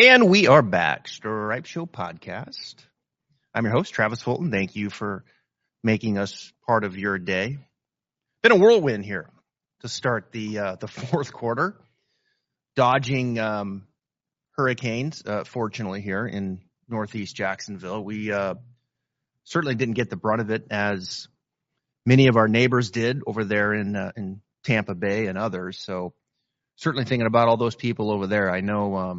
And we are back. Stripe Show podcast. I'm your host, Travis Fulton. Thank you for making us part of your day. Been a whirlwind here to start the fourth quarter, dodging hurricanes. Fortunately, here in Northeast Jacksonville, we certainly didn't get the brunt of it as many of our neighbors did over there in Tampa Bay and others. So certainly thinking about all those people over there. I know.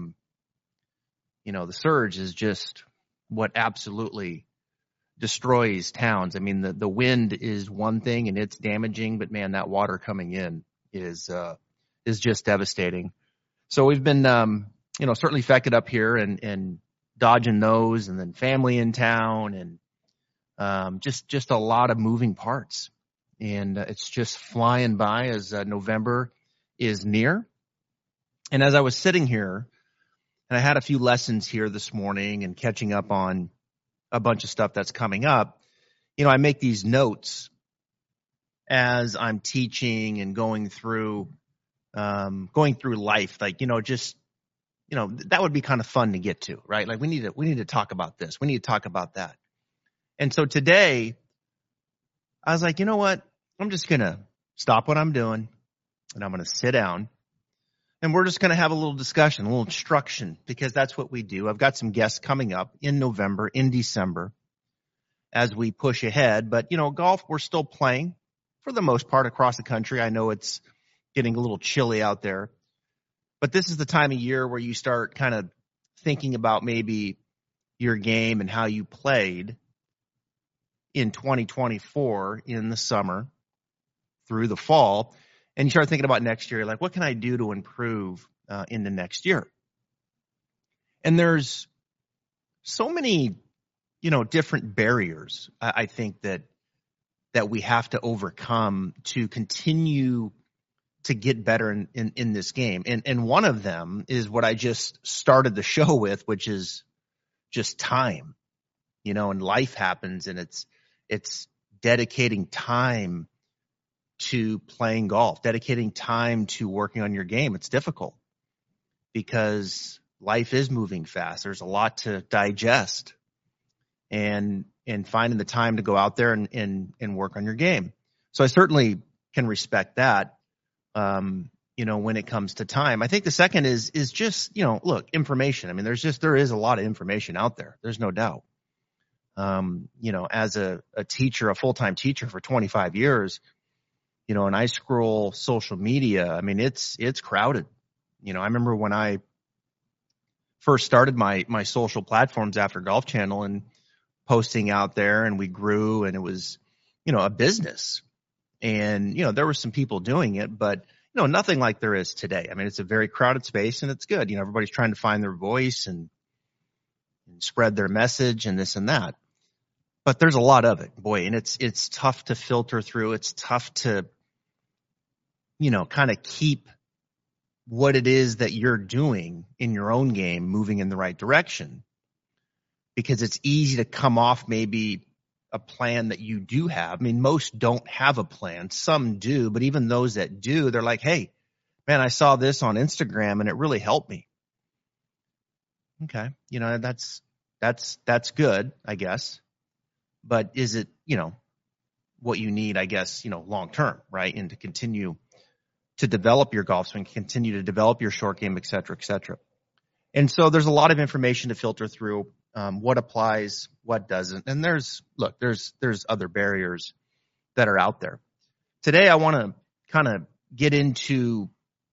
The surge is just what absolutely destroys towns. I mean, the wind is one thing and it's damaging, but man, that water coming in is just devastating. So we've been, certainly affected up here and dodging those, and then family in town, and just a lot of moving parts. And it's just flying by as November is near. And as I was sitting here, and I had a few lessons here this morning and catching up on a bunch of stuff that's coming up. I make these notes as I'm teaching and going through life. Like, that would be kind of fun to get to, right? Like we need to talk about this. We need to talk about that. And so today I was like, you know what? I'm just going to stop what I'm doing and I'm going to sit down. And we're just going to have a little discussion, a little instruction, because that's what we do. I've got some guests coming up in November, in December, as we push ahead. But, golf, we're still playing for the most part across the country. I know it's getting a little chilly out there. But this is the time of year where you start kind of thinking about maybe your game and how you played in 2024 in the summer through the fall. And you start thinking about next year, like, what can I do to improve into next year? And there's so many, different barriers, I think, that we have to overcome to continue to get better in this game. And one of them is what I just started the show with, which is just time, and life happens, and it's dedicating time to playing golf, dedicating time to working on your game. It's difficult because life is moving fast. There's a lot to digest, and finding the time to go out there and work on your game. So I certainly can respect that, when it comes to time. I think the second is just, look, information. I mean, there is a lot of information out there. There's no doubt. As a teacher, a full-time teacher for 25 years, and I scroll social media, I mean, it's crowded. I remember when I first started my social platforms after Golf Channel and posting out there, and we grew, and it was, a business. And, there were some people doing it, but, nothing like there is today. I mean, it's a very crowded space, and it's good. Everybody's trying to find their voice and spread their message and this and that. But there's a lot of it, boy, and it's tough to filter through. It's tough to kind of keep what it is that you're doing in your own game moving in the right direction, because it's easy to come off maybe a plan that you do have. I mean, most don't have a plan. Some do, but even those that do, they're like, hey, man, I saw this on Instagram and it really helped me. Okay. That's good, I guess. But is it, what you need, I guess, long term, right? And to continue to develop your golf swing, continue to develop your short game, et cetera, et cetera. And so there's a lot of information to filter through, what applies, what doesn't. And there's other barriers that are out there. Today, I want to kind of get into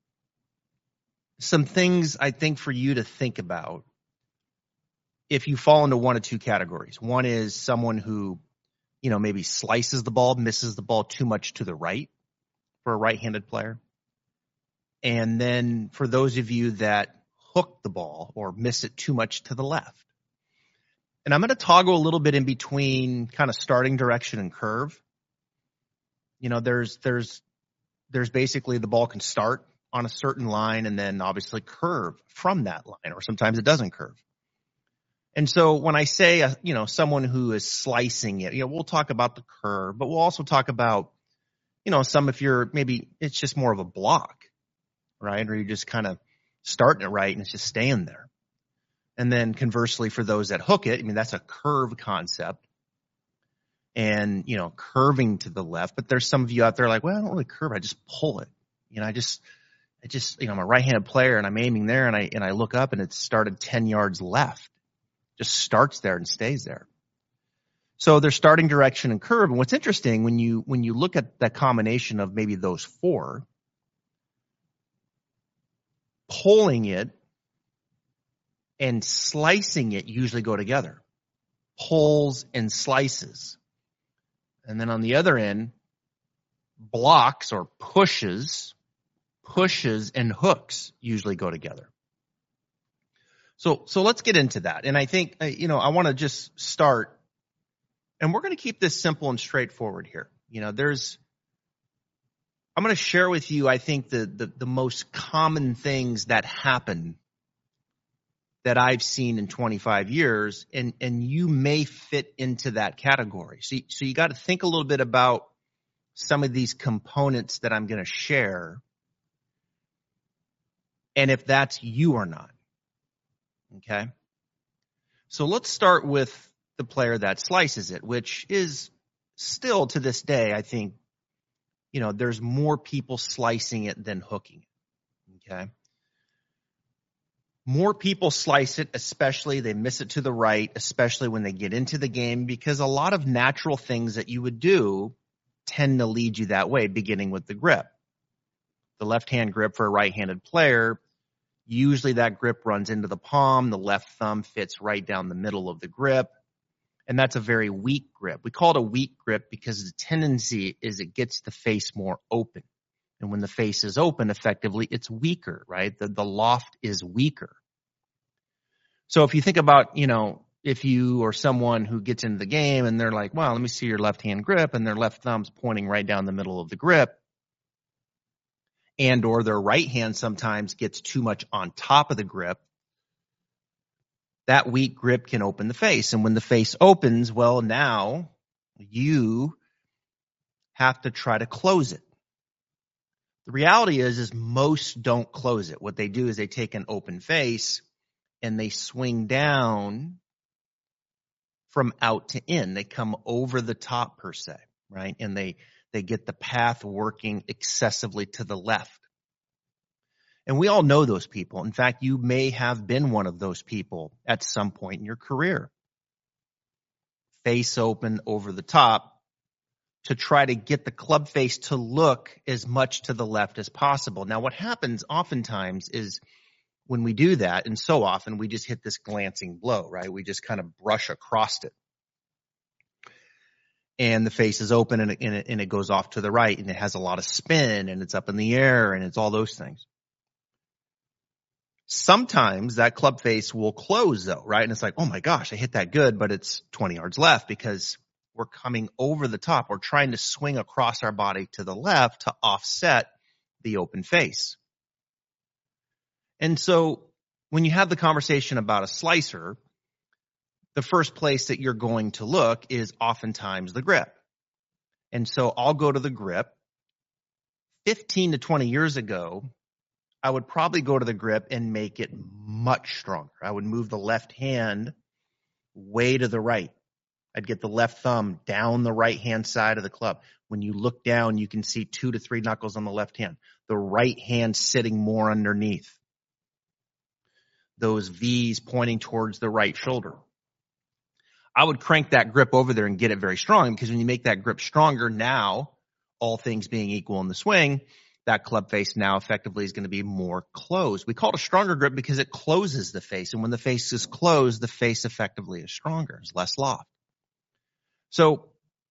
some things I think for you to think about if you fall into one of two categories. One is someone who, maybe slices the ball, misses the ball too much to the right for a right-handed player. And then for those of you that hook the ball or miss it too much to the left. And I'm going to toggle a little bit in between kind of starting direction and curve. There's basically the ball can start on a certain line and then obviously curve from that line, or sometimes it doesn't curve. And so when I say, someone who is slicing it, we'll talk about the curve, but we'll also talk about, some if you're maybe it's just more of a block, right? Or you're just kind of starting it right and it's just staying there. And then conversely, for those that hook it, I mean, that's a curve concept and, curving to the left. But there's some of you out there like, well, I don't really curve. I just pull it. I'm a right-handed player and I'm aiming there and I look up and it started 10 yards left. Just starts there and stays there. So there's starting direction and curve. And what's interesting when you look at that combination of maybe those four, pulling it and slicing it usually go together. Pulls and slices. And then on the other end, blocks or pushes and hooks usually go together. So let's get into that. And I think, I want to just start, and we're going to keep this simple and straightforward here. I'm going to share with you, I think, the most common things that happen that I've seen in 25 years, and you may fit into that category. So you got to think a little bit about some of these components that I'm going to share, and if that's you or not. Okay? So let's start with the player that slices it, which is still to this day, I think, there's more people slicing it than hooking it. Okay? More people slice it, especially they miss it to the right, especially when they get into the game, because a lot of natural things that you would do tend to lead you that way, beginning with the grip. The left-hand grip for a right-handed player, usually that grip runs into the palm. The left thumb fits right down the middle of the grip, and that's a very weak grip. We call it a weak grip because the tendency is it gets the face more open. And when the face is open, effectively, it's weaker, right? The loft is weaker. So if you think about, if you or someone who gets into the game and they're like, well, let me see your left-hand grip, and their left thumb's pointing right down the middle of the grip, and or their right hand sometimes gets too much on top of the grip, that weak grip can open the face. And when the face opens, well, now you have to try to close it. The reality is most don't close it. What they do is they take an open face and they swing down from out to in. They come over the top, per se, right? And they get the path working excessively to the left. And we all know those people. In fact, you may have been one of those people at some point in your career. Face open over the top to try to get the club face to look as much to the left as possible. Now, what happens oftentimes is when we do that, and so often we just hit this glancing blow, right? We just kind of brush across it. And the face is open and it goes off to the right, and it has a lot of spin, and it's up in the air, and it's all those things. Sometimes that club face will close, though, right? And it's like, oh my gosh, I hit that good, but it's 20 yards left because we're coming over the top. We're trying to swing across our body to the left to offset the open face. And so when you have the conversation about a slicer, the first place that you're going to look is oftentimes the grip. And so I'll go to the grip. 15 to 20 years ago, I would probably go to the grip and make it much stronger. I would move the left hand way to the right. I'd get the left thumb down the right-hand side of the club. When you look down, you can see 2 to 3 knuckles on the left hand. The right hand sitting more underneath. Those V's pointing towards the right shoulder. I would crank that grip over there and get it very strong, because when you make that grip stronger, now, all things being equal in the swing, that club face now effectively is going to be more closed. We call it a stronger grip because it closes the face. And when the face is closed, the face effectively is stronger. It's less loft. So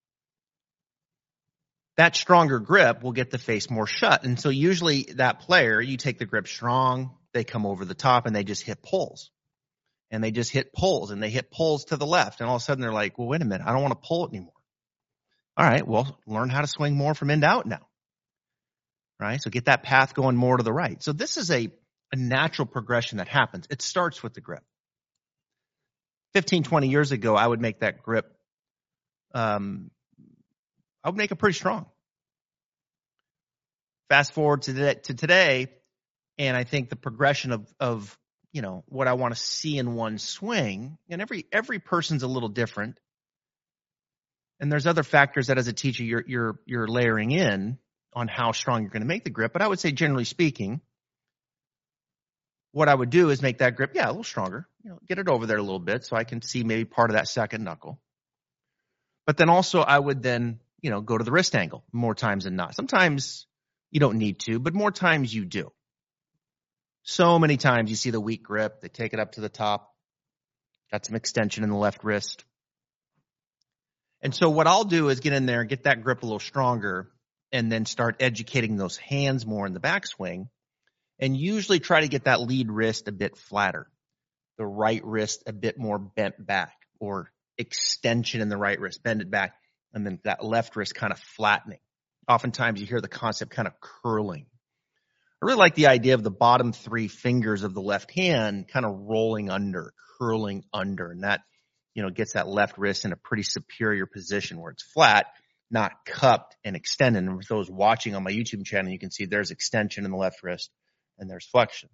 that stronger grip will get the face more shut. And so usually that player, you take the grip strong, they come over the top and they just hit pulls. And they just hit pulls, and they hit pulls to the left. And all of a sudden they're like, well, wait a minute, I don't want to pull it anymore. All right, well, learn how to swing more from in to out now. Right? So get that path going more to the right. So this is a natural progression that happens. It starts with the grip. 15, 20 years ago, I would make that grip, I would make it pretty strong. Fast forward to today, and I think the progression of what I want to see in one swing. And every person's a little different. And there's other factors that as a teacher you're layering in on how strong you're going to make the grip. But I would say, generally speaking, what I would do is make that grip, a little stronger, get it over there a little bit so I can see maybe part of that second knuckle. But then also I would then, go to the wrist angle more times than not. Sometimes you don't need to, but more times you do. So many times you see the weak grip, they take it up to the top, got some extension in the left wrist. And so what I'll do is get in there, get that grip a little stronger, and then start educating those hands more in the backswing, and usually try to get that lead wrist a bit flatter, the right wrist a bit more bent back, or extension in the right wrist, bend it back, and then that left wrist kind of flattening. Oftentimes you hear the concept kind of curling. I really like the idea of the bottom three fingers of the left hand kind of rolling under, curling under, and that gets that left wrist in a pretty superior position where it's flat, not cupped and extended. And for those watching on my YouTube channel, you can see there's extension in the left wrist and there's flexion.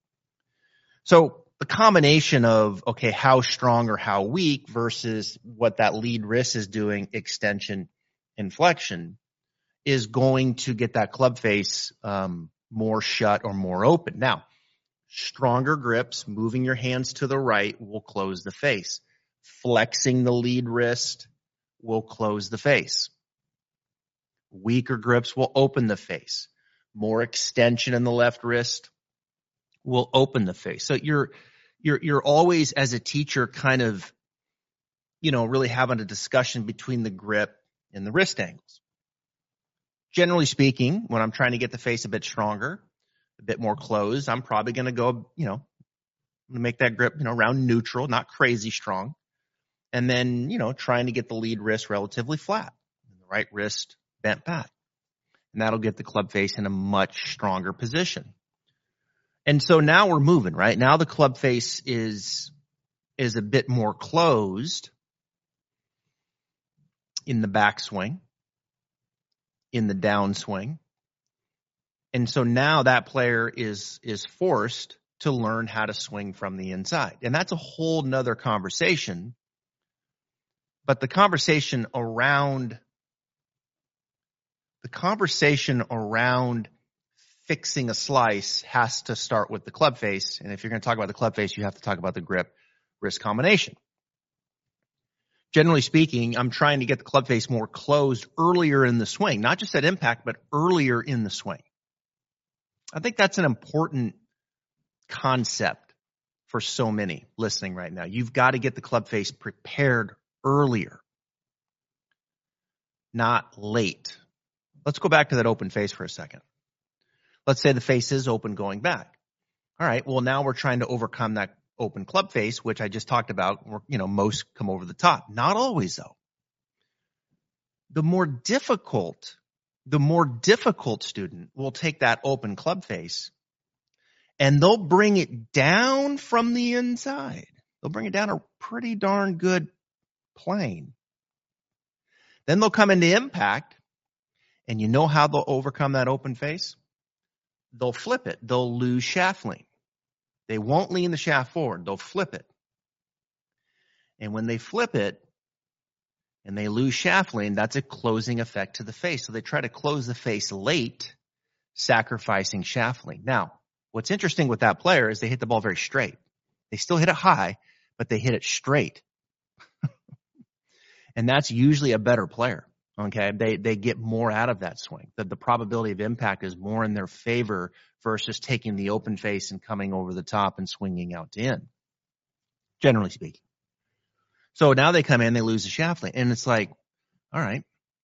So the combination of, how strong or how weak versus what that lead wrist is doing, extension and flexion, is going to get that club face more shut or more open. Now, stronger grips, moving your hands to the right, will close the face. Flexing the lead wrist will close the face. Weaker grips will open the face. More extension in the left wrist will open the face. So you're always, as a teacher, kind of, really having a discussion between the grip and the wrist angles. Generally speaking, when I'm trying to get the face a bit stronger, a bit more closed, I'm probably going to go, I'm going to make that grip, around neutral, not crazy strong. And then, trying to get the lead wrist relatively flat, and the right wrist bent back. And that'll get the club face in a much stronger position. And so now we're moving, right? Now the club face is a bit more closed in the backswing, in the downswing. And so now that player is forced to learn how to swing from the inside. And that's a whole nother conversation. But the conversation around fixing a slice has to start with the club face. And if you're going to talk about the club face, you have to talk about the grip wrist combination. Generally speaking, I'm trying to get the club face more closed earlier in the swing, not just at impact, but earlier in the swing. I think that's an important concept for so many listening right now. You've got to get the club face prepared earlier, not late. Let's go back to that open face for a second. Let's say the face is open going back. All right, well, now we're trying to overcome that open club face, which I just talked about. Most come over the top. Not always, though. The more difficult student will take that open club face and they'll bring it down from the inside. They'll bring it down a pretty darn good plane. Then they'll come into impact, and you know how they'll overcome that open face? They'll flip it. They'll lose shaft lean. They won't lean the shaft forward. They'll flip it. And when they flip it and they lose shaft lean, that's a closing effect to the face. So they try to close the face late, sacrificing shaft lean. Now, what's interesting with that player is they hit the ball very straight. They still hit it high, but they hit it straight. And that's usually a better player. Okay, they get more out of that swing. The probability of impact is more in their favor versus taking the open face and coming over the top and swinging out to in, generally speaking. So now they come in, they lose the shaft lean, and it's like, all right,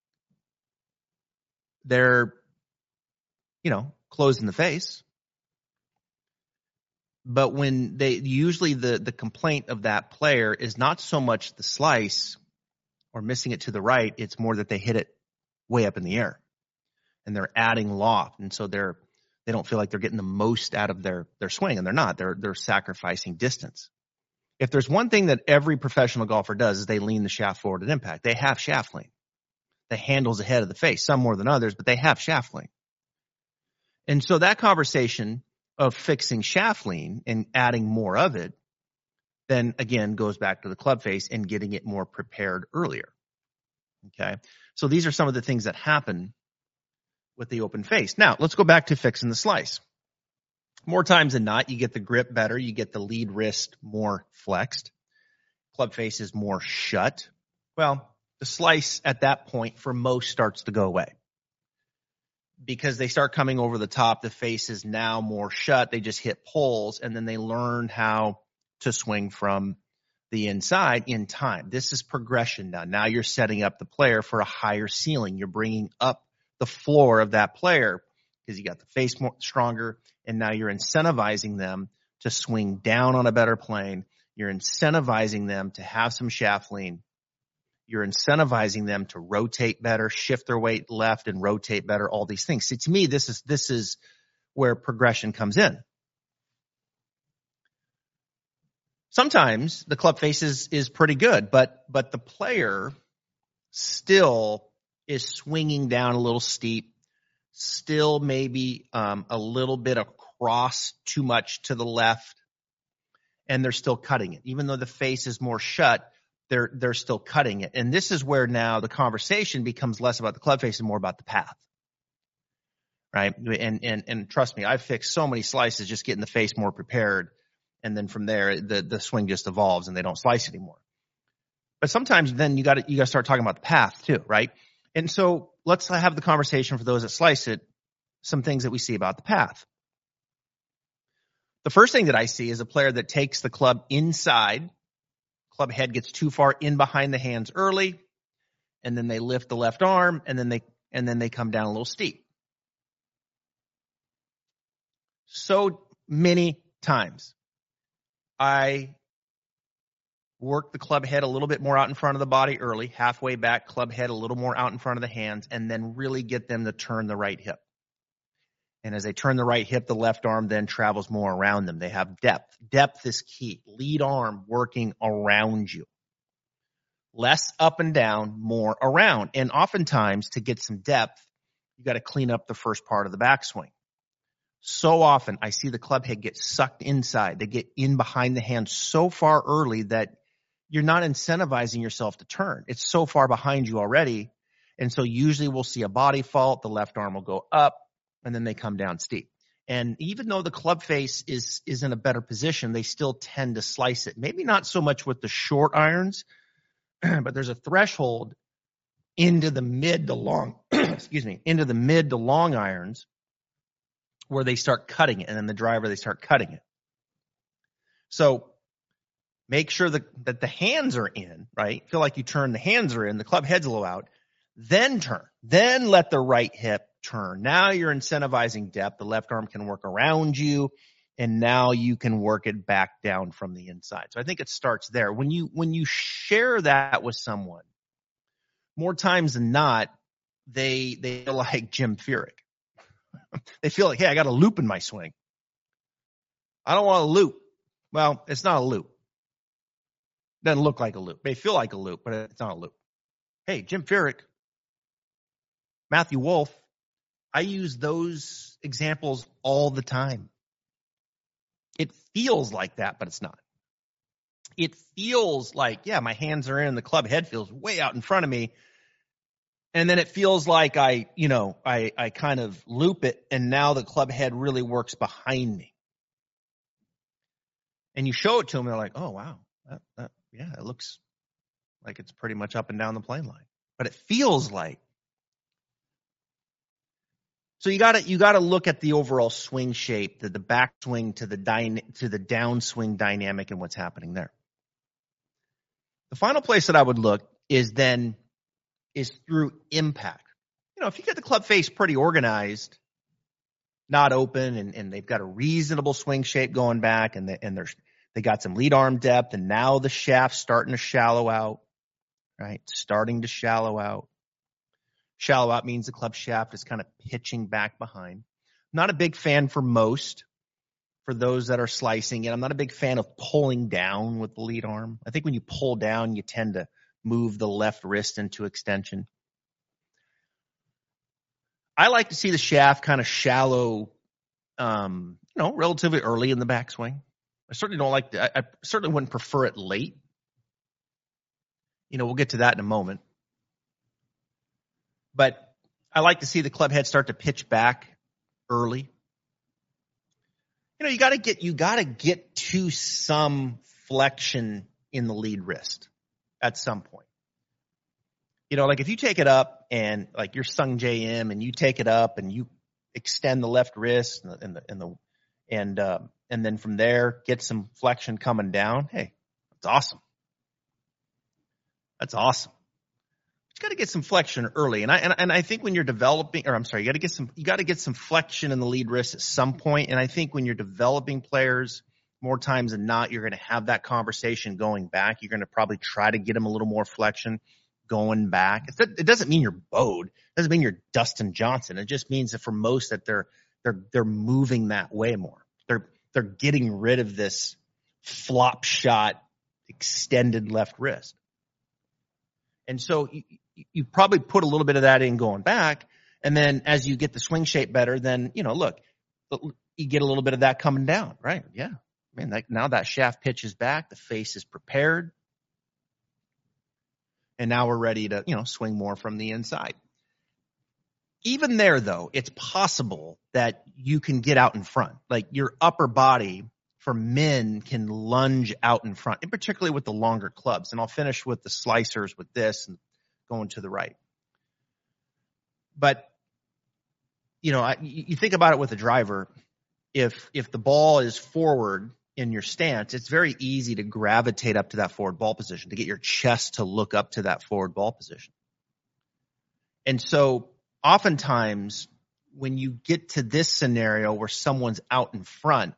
they're, closing the face. But when usually the complaint of that player is not so much the slice or missing it to the right, it's more that they hit it way up in the air and they're adding loft. And so they don't feel like they're getting the most out of their swing, and they're not. They're sacrificing distance. If there's one thing that every professional golfer does is they lean the shaft forward at impact. They have shaft lean. The handle's ahead of the face, some more than others, but they have shaft lean. And so that conversation of fixing shaft lean and adding more of it, then again goes back to the club face and getting it more prepared earlier. Okay. So these are some of the things that happen with the open face. Now let's go back to fixing the slice. More times than not, you get the grip better. You get the lead wrist more flexed. Club face is more shut. Well, the slice at that point for most starts to go away because they start coming over the top. The face is now more shut. They just hit pulls, and then they learn how to swing from the inside in time. This is progression now. Now you're setting up the player for a higher ceiling. You're bringing up the floor of that player because you got the face more stronger, and now you're incentivizing them to swing down on a better plane. You're incentivizing them to have some shaft lean. You're incentivizing them to rotate better, shift their weight left and rotate better, all these things. See, to me, this is where progression comes in. Sometimes the club face is pretty good, but the player still is swinging down a little steep, still maybe a little bit across too much to the left, and they're still cutting it. Even though the face is more shut, they're still cutting it. And this is where now the conversation becomes less about the club face and more about the path. Right? And trust me, I've fixed so many slices just getting the face more prepared. And then from there, the swing just evolves and they don't slice anymore. But sometimes then you got to start talking about the path too, right? And so let's have the conversation for those that slice it, some things that we see about the path. The first thing that I see is a player that takes the club inside, club head gets too far in behind the hands early, and then they lift the left arm, and then they come down a little steep. So many times I work the club head a little bit more out in front of the body early, halfway back, club head a little more out in front of the hands, and then really get them to turn the right hip. And as they turn the right hip, the left arm then travels more around them. They have depth. Depth is key. Lead arm working around you. Less up and down, more around. And oftentimes, to get some depth, you got to clean up the first part of the backswing. So often, I see the club head get sucked inside. They get in behind the hand so far early that you're not incentivizing yourself to turn. It's so far behind you already. And so usually we'll see a body fault. The left arm will go up, and then they come down steep. And even though the club face is in a better position, they still tend to slice it. Maybe not so much with the short irons, but there's a threshold into the mid to long, into the mid to long irons where they start cutting it, and then the driver, they start cutting it. So make sure that the hands are in, right? Feel like you turn, the hands are in, the club head's a little out, then turn, then let the right hip turn. Now you're incentivizing depth. The left arm can work around you, and now you can work it back down from the inside. So I think it starts there. When you share that with someone, more times than not, they feel like Jim Furyk. They feel like, hey, I got a loop in my swing. I don't want a loop. Well, it's not a loop. It doesn't look like a loop. They feel like a loop, but it's not a loop. Hey, Jim Furyk, Matthew Wolff, I use those examples all the time. It feels like that, but it's not. It feels like, yeah, my hands are in, the club head feels way out in front of me. And then it feels like I kind of loop it, and now the club head really works behind me. And you show it to them, and they're like, oh, wow. Yeah, it looks like it's pretty much up and down the plane line. But it feels like. So you gotta look at the overall swing shape, the backswing to the downswing dynamic and what's happening there. The final place that I would look is through impact. If you get the club face pretty organized, not open, and they've got a reasonable swing shape going back, and they got some lead arm depth, and now the shaft's starting to shallow out, right? Starting to shallow out. Shallow out means the club shaft is kind of pitching back behind. Not a big fan for those that are slicing it. I'm not a big fan of pulling down with the lead arm. I think when you pull down, you tend to move the left wrist into extension. I like to see the shaft kind of shallow relatively early in the backswing. I certainly don't like that. I certainly wouldn't prefer it late. We'll get to that in a moment. But I like to see the club head start to pitch back early. You got to get to some flexion in the lead wrist at some point. Like if you take it up and like you're Sung J.M. and you take it up and you extend the left wrist and then from there get some flexion coming down. Hey, that's awesome. That's awesome. You got to get some flexion early, and I think when you're developing, you got to get some flexion in the lead wrist at some point. And I think when you're developing players, more times than not, you're going to have that conversation going back. You're going to probably try to get them a little more flexion going back. It doesn't mean you're Bode. It doesn't mean you're Dustin Johnson. It just means that for most that they're moving that way more. They're getting rid of this flop shot extended left wrist. And so you probably put a little bit of that in going back. And then as you get the swing shape better, then, look, you get a little bit of that coming down, right? Yeah. Now that shaft pitch is back. The face is prepared. And now we're ready to, swing more from the inside. Even there, though, it's possible that you can get out in front. Like your upper body for men can lunge out in front, and particularly with the longer clubs. And I'll finish with the slicers with this and going to the right. But, you think about it with a driver. If the ball is forward in your stance, it's very easy to gravitate up to that forward ball position, to get your chest to look up to that forward ball position. And so oftentimes when you get to this scenario where someone's out in front,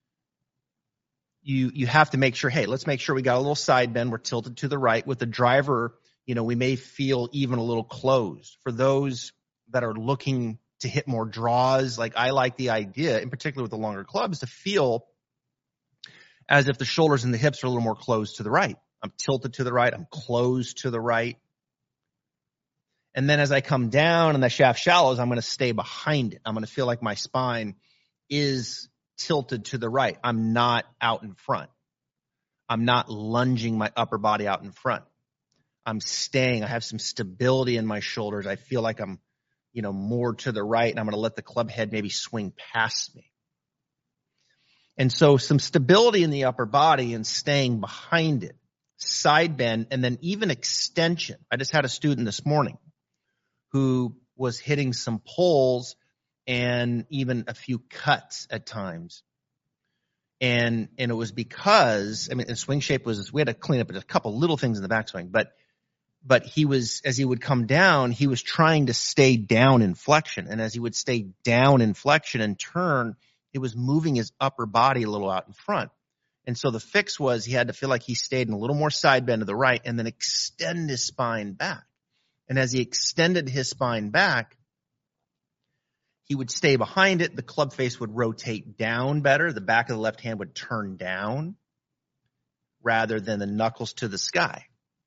you have to make sure, hey, let's make sure we got a little side bend. We're tilted to the right. With the driver, we may feel even a little closed. For those that are looking to hit more draws, like I like the idea, in particular with the longer clubs, to feel as if the shoulders and the hips are a little more closed to the right. I'm tilted to the right. I'm closed to the right. And then as I come down and the shaft shallows, I'm going to stay behind it. I'm going to feel like my spine is tilted to the right. I'm not out in front. I'm not lunging my upper body out in front. I'm staying. I have some stability in my shoulders. I feel like I'm, more to the right, and I'm going to let the club head maybe swing past me. And so some stability in the upper body and staying behind it, side bend, and then even extension. I just had a student this morning who was hitting some pulls and even a few cuts at times. And it was because, the swing shape was, we had to clean up a couple little things in the backswing, but he was, as he would come down, he was trying to stay down in flexion. And as he would stay down in flexion and turn, it was moving his upper body a little out in front. And so the fix was he had to feel like he stayed in a little more side bend to the right and then extend his spine back. And as he extended his spine back, he would stay behind it. The club face would rotate down better. The back of the left hand would turn down rather than the knuckles to the sky.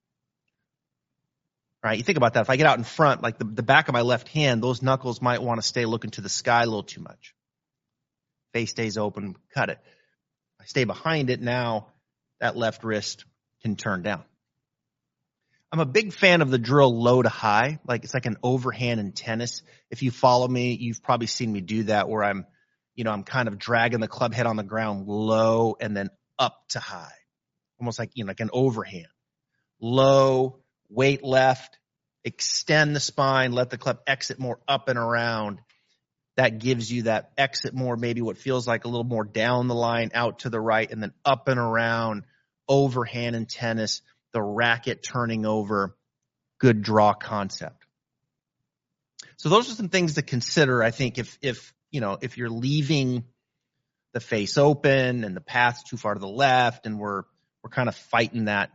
Right? You think about that. If I get out in front, like the back of my left hand, those knuckles might want to stay looking to the sky a little too much. Face stays open, cut it. I stay behind it, now that left wrist can turn down. I'm a big fan of the drill low to high. Like it's like an overhand in tennis. If you follow me, you've probably seen me do that where I'm kind of dragging the club head on the ground low and then up to high. Almost like, like an overhand. Low, weight left, extend the spine, let the club exit more up and around. That gives you that exit more, maybe what feels like a little more down the line, out to the right, and then up and around, overhand in tennis, the racket turning over, good draw concept. So those are some things to consider, I think, if you're leaving the face open and the path's too far to the left and we're kind of fighting that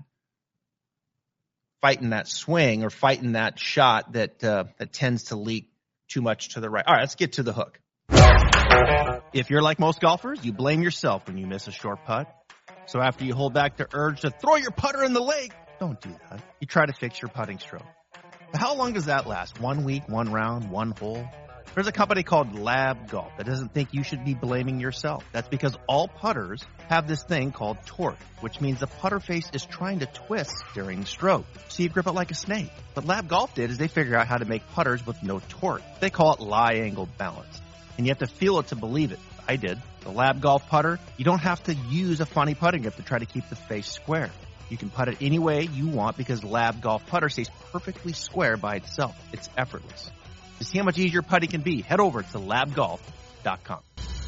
swing or fighting that shot that tends to leak too much to the right. All right, let's get to the hook. If you're like most golfers, you blame yourself when you miss a short putt. So after you hold back the urge to throw your putter in the lake, don't do that. You try to fix your putting stroke. But how long does that last? 1 week, 1 round, 1 hole? There's a company called Lab Golf that doesn't think you should be blaming yourself. That's because all putters have this thing called torque, which means the putter face is trying to twist during stroke, so you grip it like a snake. What Lab Golf did is they figured out how to make putters with no torque. They call it lie angle balance, and you have to feel it to believe it. I did. The Lab Golf putter, you don't have to use a funny putting grip to try to keep the face square. You can putt it any way you want because Lab Golf putter stays perfectly square by itself. It's effortless. To see how much easier putting can be, head over to labgolf.com.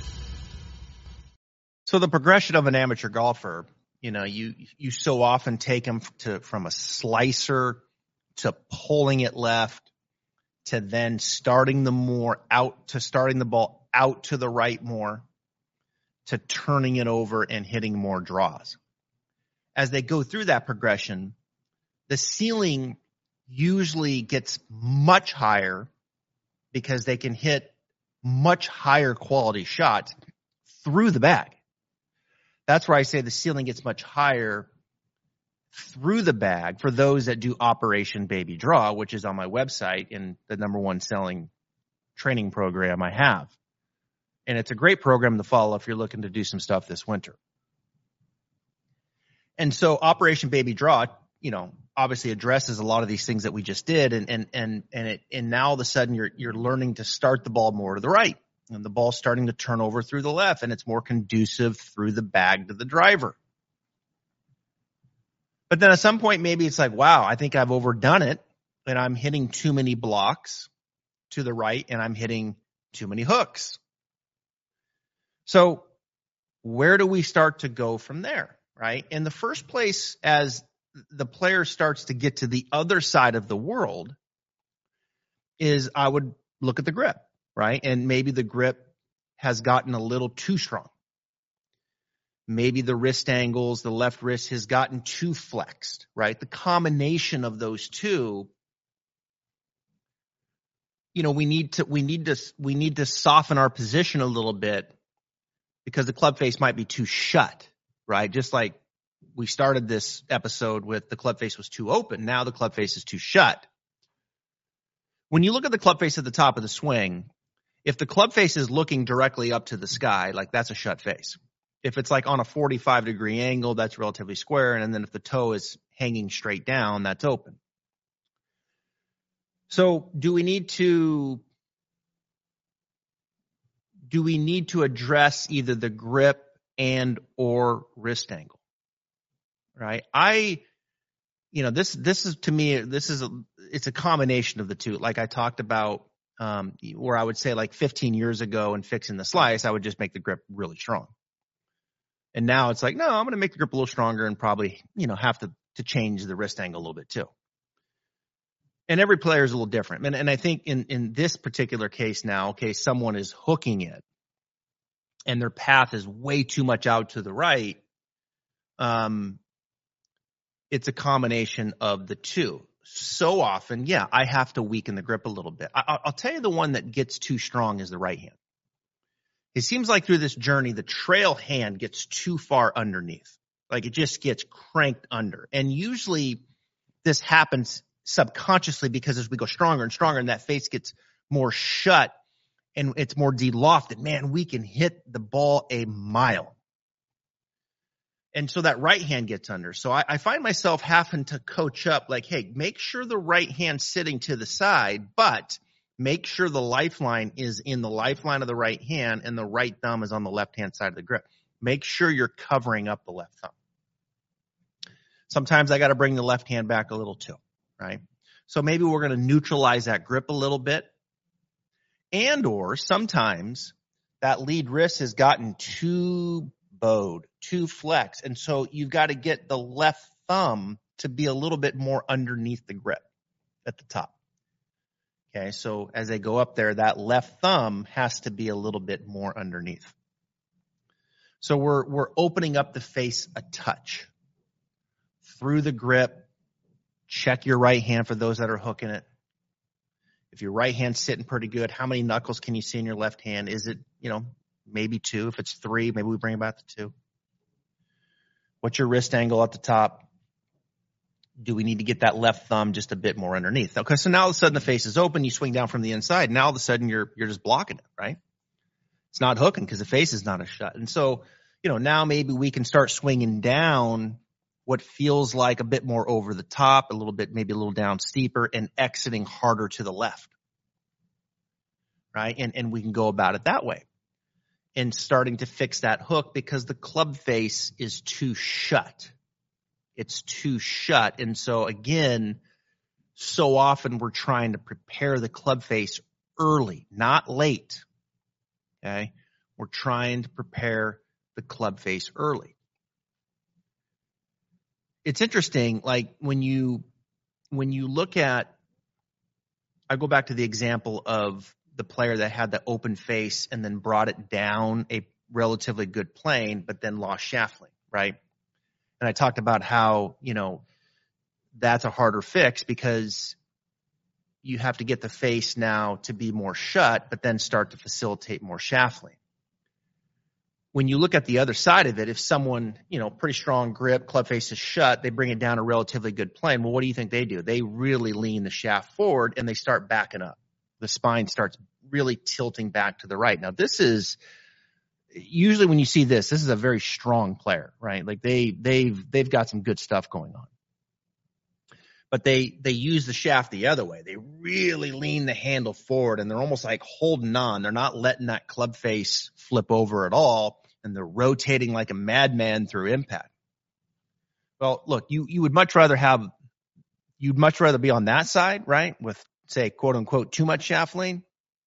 So the progression of an amateur golfer, you so often take them from a slicer to pulling it left to then starting the ball out to the right more to turning it over and hitting more draws. As they go through that progression, the ceiling usually gets much higher because they can hit much higher quality shots through the bag. That's where I say the ceiling gets much higher through the bag for those that do Operation Baby Draw, which is on my website and the #1 selling training program I have. And it's a great program to follow if you're looking to do some stuff this winter. And so Operation Baby Draw, obviously addresses a lot of these things that we just did, and now all of a sudden you're learning to start the ball more to the right, and the ball's starting to turn over through the left, and it's more conducive through the bag to the driver. But then at some point, maybe it's like, wow, I think I've overdone it, and I'm hitting too many blocks to the right, and I'm hitting too many hooks. So where do we start to go from there, right? In the first place, as the player starts to get to the other side of the world, is I would look at the grip, right? And maybe the grip has gotten a little too strong. Maybe the wrist angles, the left wrist has gotten too flexed, right? The combination of those two, we need to soften our position a little bit because the club face might be too shut, right? Just like we started this episode with the club face was too open. Now the club face is too shut. When you look at the club face at the top of the swing, if the club face is looking directly up to the sky, like that's a shut face. If it's like on a 45-degree angle, that's relatively square. And then if the toe is hanging straight down, that's open. So do we need to address either the grip and or wrist angle? Right. This is to me, it's a combination of the two. Like I talked about, where I would say like 15 years ago in fixing the slice, I would just make the grip really strong. And now it's like, no, I'm going to make the grip a little stronger and probably, have to change the wrist angle a little bit too. And every player is a little different. And I think in this particular case now, okay, someone is hooking it and their path is way too much out to the right. It's a combination of the two. So often, yeah, I have to weaken the grip a little bit. I'll tell you the one that gets too strong is the right hand. It seems like through this journey, the trail hand gets too far underneath. Like it just gets cranked under. And usually this happens subconsciously because as we go stronger and stronger and that face gets more shut and it's more de-lofted, man, we can hit the ball a mile. And so that right hand gets under. So I find myself having to coach up like, hey, make sure the right hand's sitting to the side, but make sure the lifeline is in the lifeline of the right hand and the right thumb is on the left-hand side of the grip. Make sure you're covering up the left thumb. Sometimes I got to bring the left hand back a little too, right? So maybe we're going to neutralize that grip a little bit. And or sometimes that lead wrist has gotten too bowed, too flexed. And so you've got to get the left thumb to be a little bit more underneath the grip at the top. Okay, so as they go up there, that left thumb has to be a little bit more underneath. So we're opening up the face a touch through the grip. Check your right hand for those that are hooking it. If your right hand's sitting pretty good, how many knuckles can you see in your left hand? Is it, maybe 2? If it's 3, maybe we bring it back to 2. What's your wrist angle at the top? Do we need to get that left thumb just a bit more underneath? Okay, so now all of a sudden the face is open, you swing down from the inside. Now all of a sudden you're just blocking it, right? It's not hooking because the face is not a shut. And so, now maybe we can start swinging down what feels like a bit more over the top, a little bit, maybe a little down steeper, and exiting harder to the left, right? And we can go about it that way and starting to fix that hook because the club face is too shut. It's too shut. And so again, so often we're trying to prepare the club face early, not late. Okay. We're trying to prepare the club face early. It's interesting. Like when you look at, I go back to the example of the player that had the open face and then brought it down a relatively good plane, but then lost shaft length, right? And I talked about how, that's a harder fix because you have to get the face now to be more shut, but then start to facilitate more shaft length. When you look at the other side of it, if someone, pretty strong grip, club face is shut, they bring it down a relatively good plane. Well, what do you think they do? They really lean the shaft forward and they start backing up. The spine starts really tilting back to the right. Now, this is usually when you see this is a very strong player, right? Like they've got some good stuff going on. But they use the shaft the other way. They really lean the handle forward and they're almost like holding on. They're not letting that club face flip over at all. And they're rotating like a madman through impact. Well, look, you would much rather be on that side, right? With say, quote unquote, too much shaft lean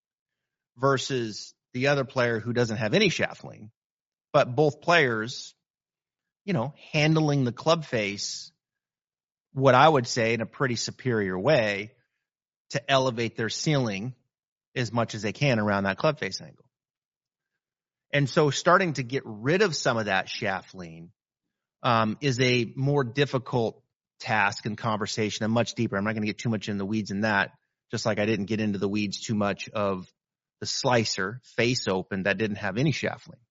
versus the other player who doesn't have any shaft lean, but both players, handling the club face, what I would say in a pretty superior way to elevate their ceiling as much as they can around that club face angle. And so starting to get rid of some of that shaft lean is a more difficult task and conversation and much deeper. I'm not going to get too much in the weeds in that, just like I didn't get into the weeds too much of the slicer face open that didn't have any shaft lean.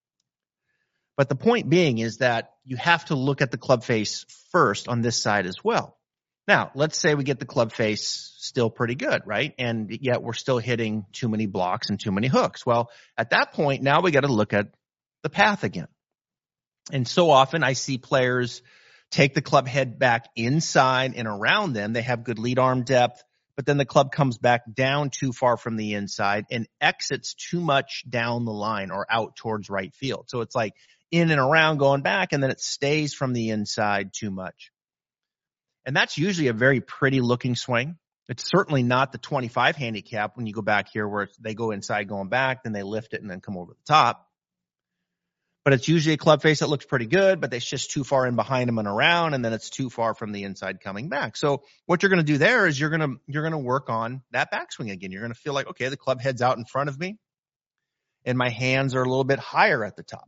But the point being is that you have to look at the club face first on this side as well. Now, let's say we get the club face still pretty good, right? And yet we're still hitting too many blocks and too many hooks. Well, at that point, now we got to look at the path again. And so often I see players take the club head back inside and around them. They have good lead arm depth, but then the club comes back down too far from the inside and exits too much down the line or out towards right field. So it's like in and around going back, and then it stays from the inside too much. And that's usually a very pretty looking swing. It's certainly not the 25 handicap when you go back here where they go inside going back, then they lift it and then come over the top. But it's usually a club face that looks pretty good, but it's just too far in behind them and around, and then it's too far from the inside coming back. So what you're going to do there is you're going to work on that backswing again. You're going to feel like, okay, the club head's out in front of me, and my hands are a little bit higher at the top.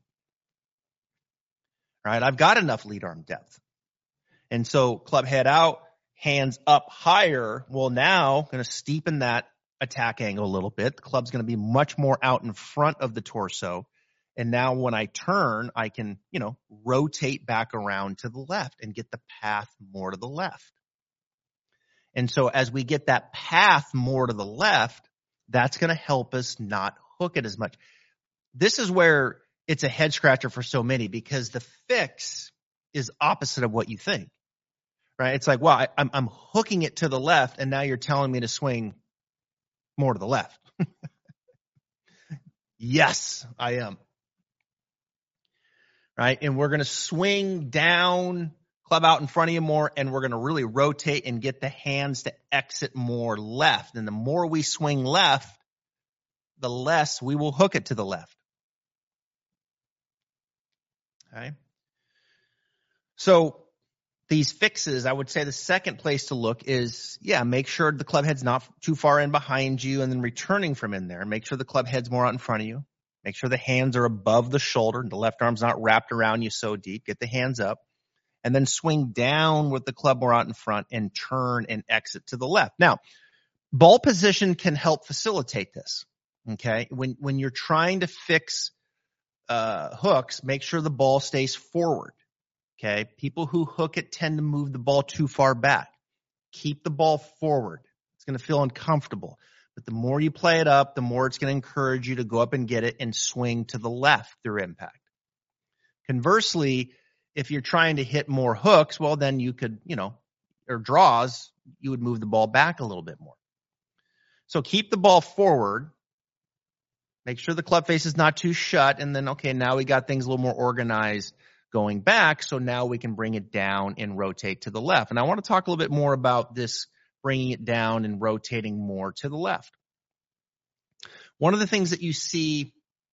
Right? I've got enough lead arm depth. And so club head out, hands up higher. Well, now going to steepen that attack angle a little bit. The club's going to be much more out in front of the torso. And now when I turn, I can, rotate back around to the left and get the path more to the left. And so as we get that path more to the left, that's going to help us not hook it as much. This is where it's a head scratcher for so many because the fix is opposite of what you think, right? It's like, well, I'm hooking it to the left, and now you're telling me to swing more to the left. Yes, I am. Right? And we're going to swing down, club out in front of you more, and we're going to really rotate and get the hands to exit more left. And the more we swing left, the less we will hook it to the left. Okay. So these fixes, I would say the second place to look is, make sure the club head's not too far in behind you and then returning from in there. Make sure the club head's more out in front of you. Make sure the hands are above the shoulder and the left arm's not wrapped around you so deep. Get the hands up and then swing down with the club more out in front and turn and exit to the left. Now, ball position can help facilitate this. Okay. When you're trying to fix hooks, make sure the ball stays forward. Okay. People who hook it tend to move the ball too far back. Keep the ball forward. It's going to feel uncomfortable. But the more you play it up, the more it's going to encourage you to go up and get it and swing to the left through impact. Conversely, if you're trying to hit more hooks, well, then you could, or draws, you would move the ball back a little bit more. So keep the ball forward. Make sure the club face is not too shut. And then, okay, now we got things a little more organized going back. So now we can bring it down and rotate to the left. And I want to talk a little bit more about this, bringing it down and rotating more to the left. One of the things that you see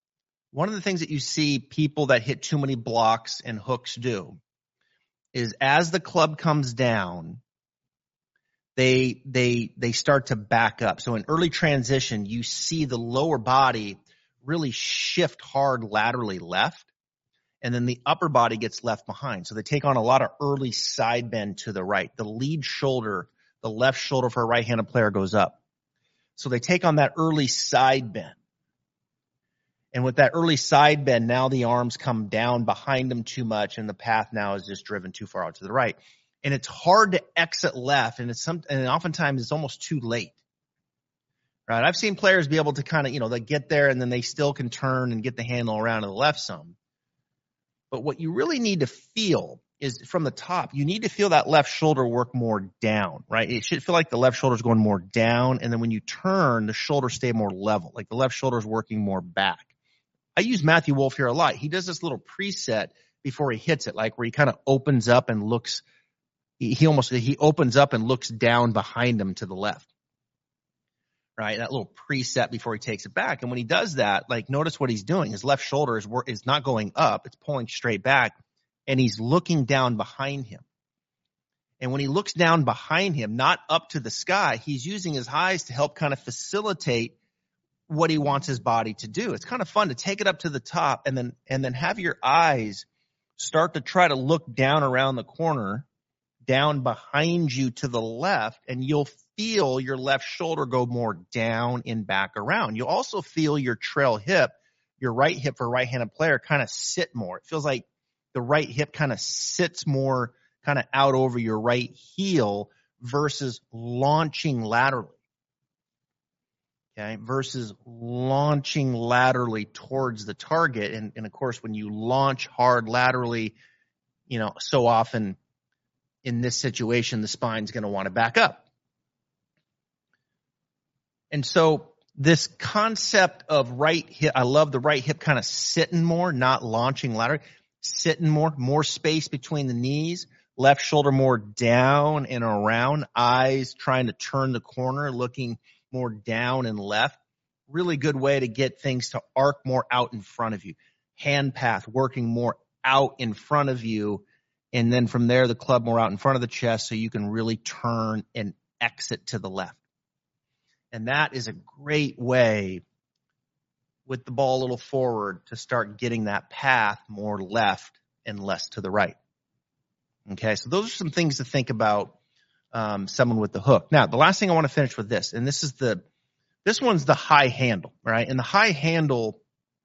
people that hit too many blocks and hooks do is as the club comes down, they start to back up. So in early transition, you see the lower body really shift hard laterally left, and then the upper body gets left behind. So they take on a lot of early side bend to the right. The lead shoulder, the left shoulder for a right-handed player goes up. So they take on that early side bend. And with that early side bend, now the arms come down behind them too much, and the path now is just driven too far out to the right. And it's hard to exit left, and oftentimes it's almost too late. Right? I've seen players be able to kind of, they get there and then they still can turn and get the handle around to the left some. But what you really need to feel is from the top, you need to feel that left shoulder work more down, right? It should feel like the left shoulder is going more down, and then when you turn, the shoulders stay more level, like the left shoulder is working more back. I use Matthew Wolff here a lot. He does this little preset before he hits it, like where he kind of opens up and looks. He opens up and looks down behind him to the left, right? That little preset before he takes it back. And when he does that, like notice what he's doing. His left shoulder is not going up. It's pulling straight back, and he's looking down behind him. And when he looks down behind him, not up to the sky, he's using his eyes to help kind of facilitate what he wants his body to do. It's kind of fun to take it up to the top and then have your eyes start to try to look down around the corner, down behind you to the left, and you'll feel your left shoulder go more down and back around. You'll also feel your trail hip, your right hip for a right-handed player, kind of sit more. It feels like the right hip kind of sits more kind of out over your right heel versus launching laterally. Okay, versus launching laterally towards the target. And of course, when you launch hard laterally, so often in this situation, the spine's going to want to back up. And so this concept of right hip, I love the right hip kind of sitting more, not launching laterally, sitting more space between the knees, left shoulder more down and around, eyes trying to turn the corner, looking more down and left. Really good way to get things to arc more out in front of you. Hand path working more out in front of you. And then from there, the club more out in front of the chest so you can really turn and exit to the left. And that is a great way with the ball a little forward to start getting that path more left and less to the right. Okay, so those are some things to think about. Someone with the hook. Now, the last thing I want to finish with this, and this one's the high handle, right? And the high handle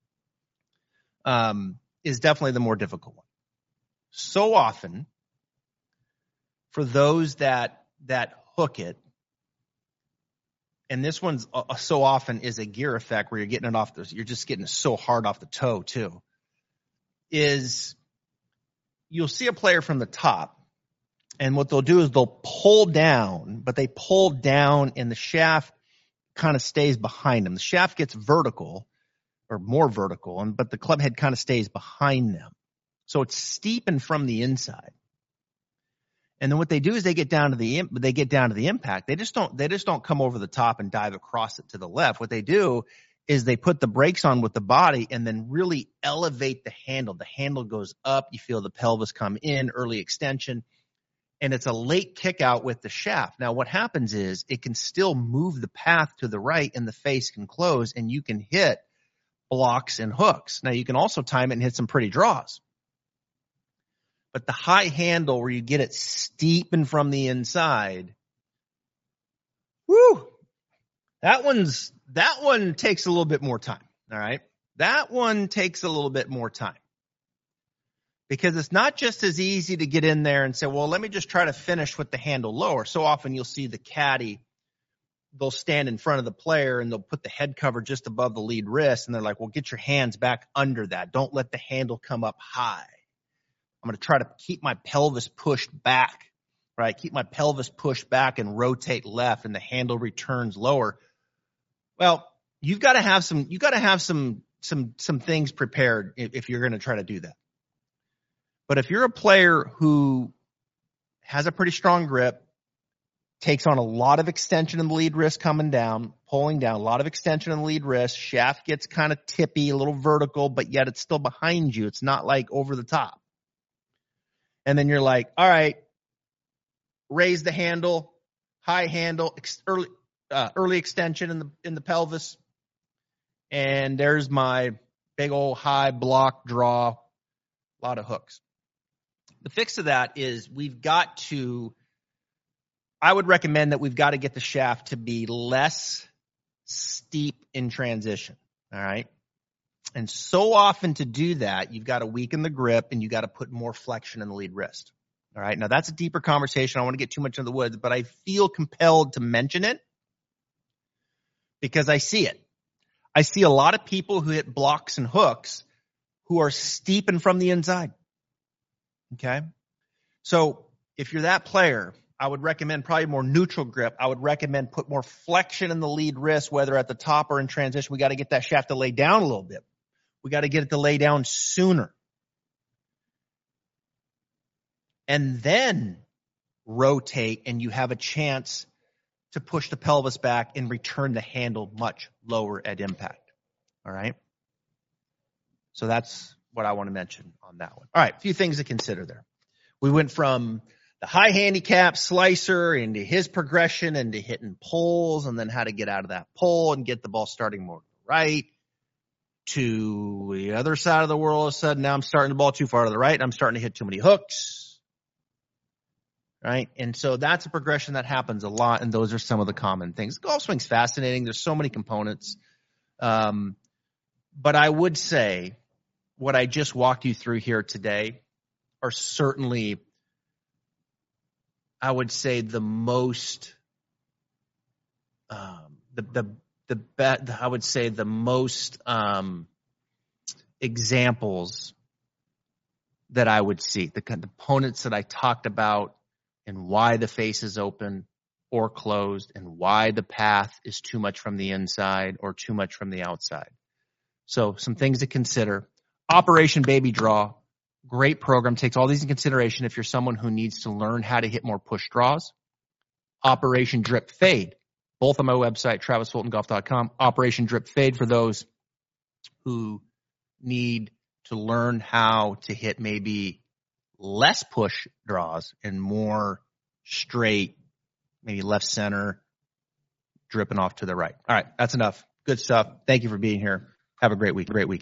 is definitely the more difficult one. So often, for those that hook it, and this one's so often is a gear effect where you're getting it you're just getting it so hard off the toe too, is you'll see a player from the top. And what they'll do is they'll pull down, but they pull down and the shaft kind of stays behind them. The shaft gets vertical or more vertical, but the club head kind of stays behind them. So it's steepened from the inside. And then what they do is they get down to the impact. They just don't come over the top and dive across it to the left. What they do is they put the brakes on with the body and then really elevate the handle. The handle goes up. You feel the pelvis come in, early extension. And it's a late kick out with the shaft. Now, what happens is it can still move the path to the right and the face can close and you can hit blocks and hooks. Now, you can also time it and hit some pretty draws. But the high handle where you get it steepened from the inside, that one takes a little bit more time, all right? That one takes a little bit more time. Because it's not just as easy to get in there and say, well, let me just try to finish with the handle lower. So often you'll see the caddy, they'll stand in front of the player and they'll put the head cover just above the lead wrist. And they're like, well, get your hands back under that. Don't let the handle come up high. I'm going to try to keep my pelvis pushed back, right? Keep my pelvis pushed back and rotate left and the handle returns lower. Well, you've got to have some things prepared if you're going to try to do that. But if you're a player who has a pretty strong grip, takes on a lot of extension in the lead wrist coming down, pulling down, a lot of extension in the lead wrist, shaft gets kind of tippy, a little vertical, but yet it's still behind you. It's not like over the top. And then you're like, all right, raise the handle, high handle, early extension in the pelvis. And there's my big old high block draw, a lot of hooks. The fix to that is I would recommend that we've got to get the shaft to be less steep in transition. All right. And so often to do that, you've got to weaken the grip and you got to put more flexion in the lead wrist. All right. Now that's a deeper conversation. I don't want to get too much into the woods, but I feel compelled to mention it because I see it. I see a lot of people who hit blocks and hooks who are steeping from the inside. Okay. So if you're that player, I would recommend probably more neutral grip. I would recommend put more flexion in the lead wrist, whether at the top or in transition. We got to get that shaft to lay down a little bit. We got to get it to lay down sooner. And then rotate and you have a chance to push the pelvis back and return the handle much lower at impact. All right. So that's what I want to mention on that one. All right. A few things to consider there. We went from the high handicap slicer into his progression into hitting pulls and then how to get out of that pull and get the ball starting more to the right to the other side of the world. All of a sudden, now I'm starting the ball too far to the right and I'm starting to hit too many hooks. Right. And so that's a progression that happens a lot. And those are some of the common things. Golf swing's fascinating. There's so many components. But I would say what I just walked you through here today are certainly, I would say, the most, examples that I would see, the components that I talked about and why the face is open or closed and why the path is too much from the inside or too much from the outside. So some things to consider. Operation Baby Draw, great program, takes all these in consideration if you're someone who needs to learn how to hit more push draws. Operation Drip Fade, both on my website, travisfultongolf.com. Operation Drip Fade for those who need to learn how to hit maybe less push draws and more straight, maybe left center, dripping off to the right. All right, that's enough. Good stuff. Thank you for being here. Have a great week.